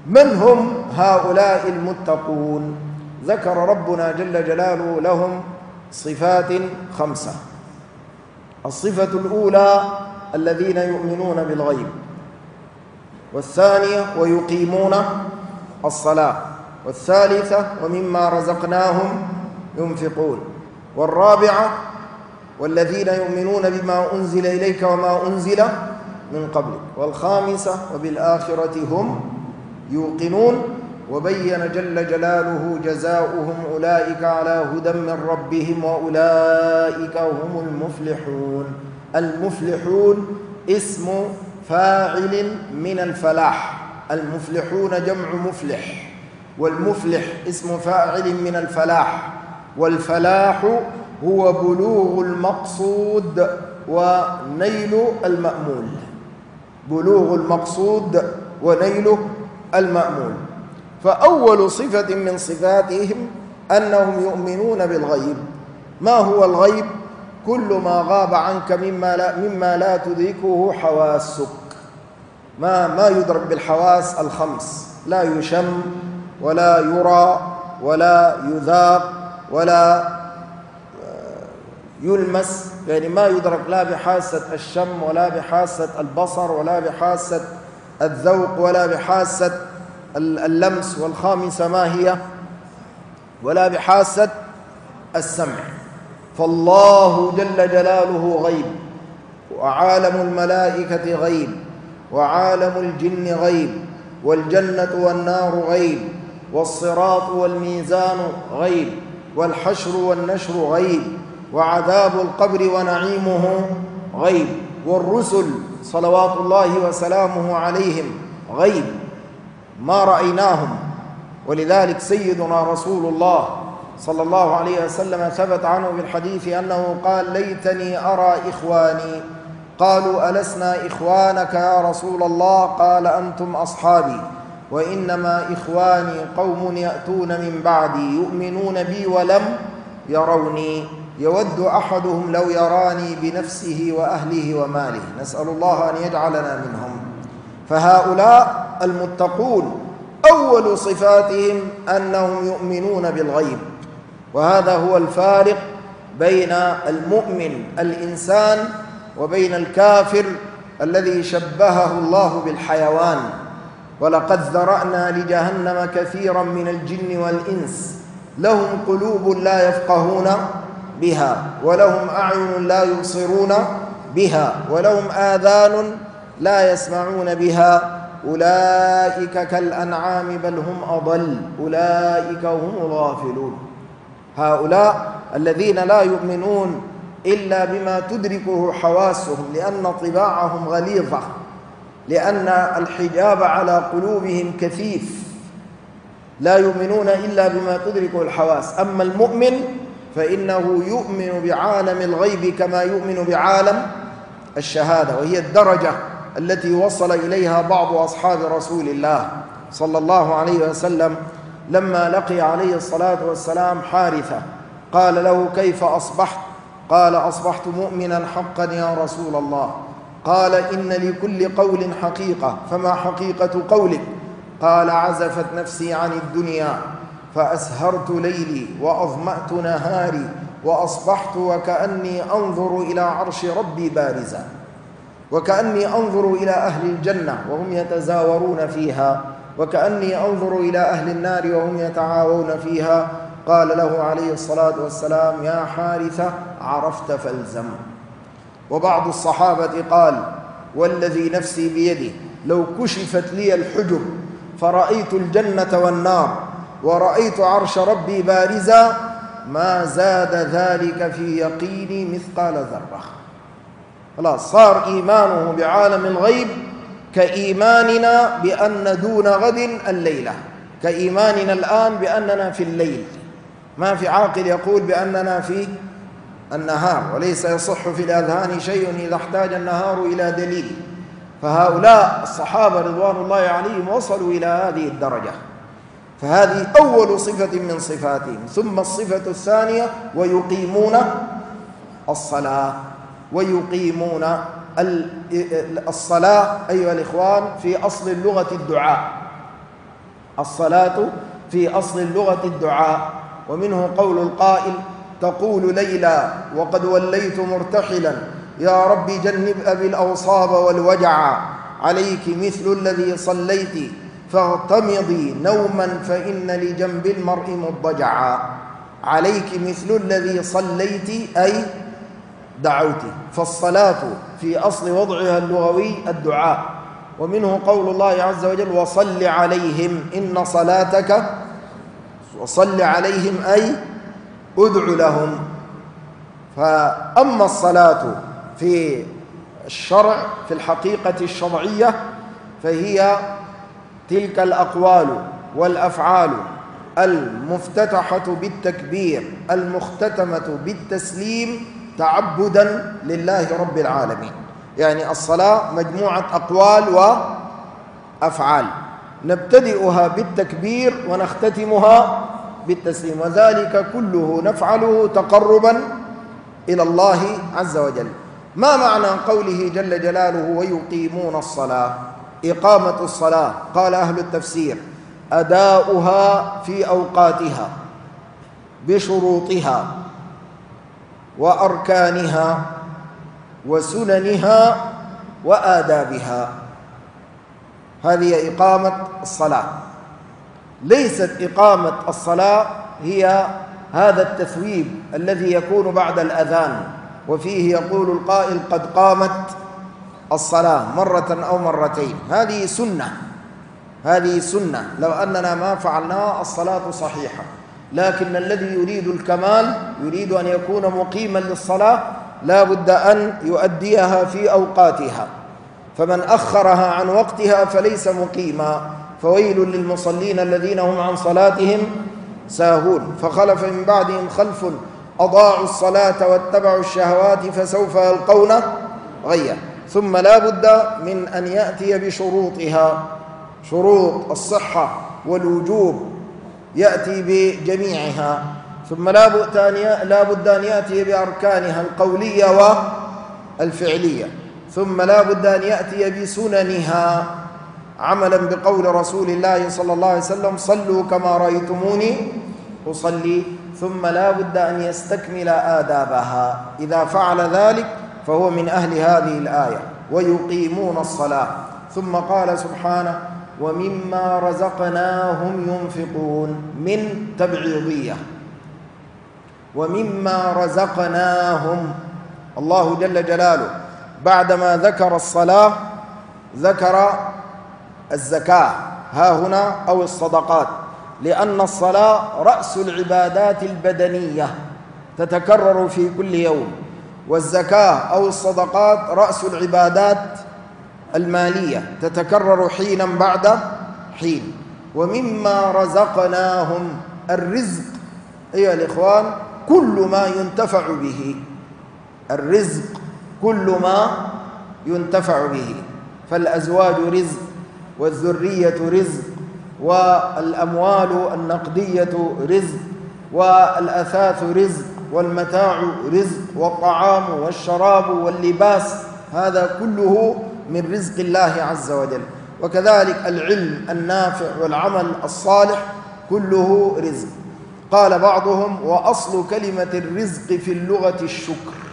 من هم هؤلاء المتقون؟ ذكر ربنا جل جلاله لهم صفات 5. الصفة الأولى الذين يؤمنون بالغيب، والثانية ويقيمون الصلاة، والثالثة ومما رزقناهم ينفقون، والرابعة والذين يؤمنون بما أنزل إليك وما أنزل من قبلك، والخامسة وبالآخرة هم يوقنون. وبين جل جلاله جزاؤهم أولئك على هدى من ربهم وأولئك هم المفلحون. المفلحون اسم فاعل من الفلاح، المفلحون جمع مفلح، والمفلح اسم فاعل من الفلاح، والفلاح هو بلوغ المقصود ونيل المأمول، بلوغ المقصود ونيل المأمول. فأول صفة من صفاتهم أنهم يؤمنون بالغيب. ما هو الغيب؟ كل ما غاب عنك مما لا تدركه حواسك، ما يدرك بالحواس الخمس، لا يشم ولا يرى ولا يذاق ولا يلمس، يعني ما يدرك لا بحاسة الشم ولا بحاسة البصر ولا بحاسة الذوق ولا بحاسة اللمس، والخامسة ما هي؟ ولا بحاسة السمع. فالله جل جلاله غيب، وعالم الملائكة غيب، وعالم الجن غيب، والجنة والنار غيب، والصراط والميزان غيب، والحشر والنشر غيب، وعذاب القبر ونعيمه غيب، والرسل صلوات الله وسلامه عليهم غيب ما رأيناهم. ولذلك سيدنا رسول الله صلى الله عليه وسلم ثبت عنه بالحديث أنه قال: ليتني أرى إخواني. قالوا: ألسنا إخوانك يا رسول الله؟ قال: أنتم أصحابي، وإنما إخواني قوم يأتون من بعدي يؤمنون بي ولم يروني، يود أحدهم لو يراني بنفسه وأهله وماله. نسأل الله أن يجعلنا منهم. فهؤلاء المتقون أول صفاتهم أنهم يؤمنون بالغيب، وهذا هو الفارق بين المؤمن الإنسان وبين الكافر الذي شبهه الله بالحيوان. ولقد ذرأنا لجهنم كثيرا من الجن والإنس لهم قلوب لا يفقهون بها، ولهم أعين لا يبصرون بها، ولهم آذان لا يسمعون بها، أولئك كالأنعام بل هم أضل، أولئك هم الغافلون. هؤلاء الذين لا يؤمنون إلا بما تدركه حواسهم، لأن طباعهم غليظة، لأن الحجاب على قلوبهم كثيف، لا يؤمنون إلا بما تدركه الحواس. أما المؤمن فإنه يؤمن بعالم الغيب كما يؤمن بعالم الشهادة، وهي الدرجة التي وصل إليها بعض أصحاب رسول الله صلى الله عليه وسلم لما لقي عليه الصلاة والسلام حارثة. قال له: كيف أصبحت؟ قال: أصبحت مؤمنا حقا يا رسول الله. قال: إن لكل قول حقيقة، فما حقيقة قولك؟ قال: عزفت نفسي عن الدنيا فأسهرت ليلي وأظمأت نهاري وأصبحت وكأني أنظر إلى عرش ربي بارزا، وكأني أنظر إلى أهل الجنة وهم يتزاورون فيها، وكأني أنظر إلى أهل النار وهم يتعاون فيها. قال له عليه الصلاة والسلام: يا حارثة عرفت فالزم. وبعض الصحابة قال: والذي نفسي بيده لو كشفت لي الحجب فرأيت الجنة والنار ورأيت عرش ربي بارزا ما زاد ذلك في يقيني مثقال ذرة. خلاص صار إيمانه بعالم الغيب كإيماننا بأن دون غد الليلة، كإيماننا الآن بأننا في الليل. ما في عاقل يقول بأننا في النهار، وليس يصح في الأذهان شيء إذا احتاج النهار إلى دليل. فهؤلاء الصحابة رضوان الله عليهم وصلوا إلى هذه الدرجة. فهذه أول صفة من صفاتهم. ثم الصفة الثانية: ويقيمون الصلاة. ويقيمون الصلاة أيها الإخوان في أصل اللغة الدعاء، الصلاة في أصل اللغة الدعاء، ومنه قول القائل: تقول ليلى وقد وليت مرتحلا يا رب جنب أبي الأوصاب والوجع، عليك مثل الذي صليت فاغتمضي نوما فإن لجنب المرء مضجعا. عليك مثل الذي صليت أي دعوت، فالصلاة في أصل وضعها اللغوي الدعاء. ومنه قول الله عز وجل: وصل عليهم إن صلاتك، وصل عليهم أي ادع لهم. فأما الصلاة في الشرع في الحقيقة الشرعية فهي تلك الأقوال والأفعال المفتتحة بالتكبير المختتمة بالتسليم تعبدا لله رب العالمين. يعني الصلاة مجموعة أقوال وأفعال نبتدئها بالتكبير ونختتمها بالتسليم، وذلك كله نفعله تقربا إلى الله عز وجل. ما معنى قوله جل جلاله ويقيمون الصلاة؟ إقامة الصلاة قال أهل التفسير: أداؤها في أوقاتها بشروطها وأركانها وسننها وآدابها. هذه إقامة الصلاة. ليست إقامة الصلاة هي هذا التثويب الذي يكون بعد الأذان وفيه يقول القائل: قد قامت الصلاة مرة أو مرتين. هذه سنة، هذه سنة، لو أننا ما فعلناها الصلاة صحيحة. لكن الذي يريد الكمال، يريد أن يكون مقيما للصلاة، لا بد أن يؤديها في أوقاتها، فمن أخرها عن وقتها فليس مقيما. فويل للمصلين الذين هم عن صلاتهم ساهون، فخلف من بعدهم خلف أضاعوا الصلاة واتبعوا الشهوات فسوف يلقون غيا. ثم لا بد من أن يأتي بشروطها، شروط الصحة والوجوب يأتي بجميعها. ثم لا بد أن يأتي بأركانها القولية والفعلية. ثم لا بد أن يأتي بسننها عملا بقول رسول الله صلى الله عليه وسلم: صلوا كما رأيتموني أصلي. ثم لا بد أن يستكمل آدابها. إذا فعل ذلك فهو من أهل هذه الآية: ويقيمون الصلاة. ثم قال سبحانه: ومما رزقناهم ينفقون، من تبعيضية. ومما رزقناهم، الله جل جلاله بعدما ذكر الصلاة ذكر الزكاة ها هنا أو الصدقات، لأن الصلاة رأس العبادات البدنية تتكرر في كل يوم، والزكاة أو الصدقات رأس العبادات المالية تتكرر حينا بعد حين. ومما رزقناهم، الرزق أيها الإخوان كل ما ينتفع به، الرزق كل ما ينتفع به، فالأزواج رزق، والذرية رزق، والأموال النقدية رزق، والأثاث رزق، والمتاع رزق، والطعام والشراب واللباس، هذا كله من رزق الله عز وجل. وكذلك العلم النافع والعمل الصالح كله رزق. قال بعضهم: وأصل كلمة الرزق في اللغة الشكر.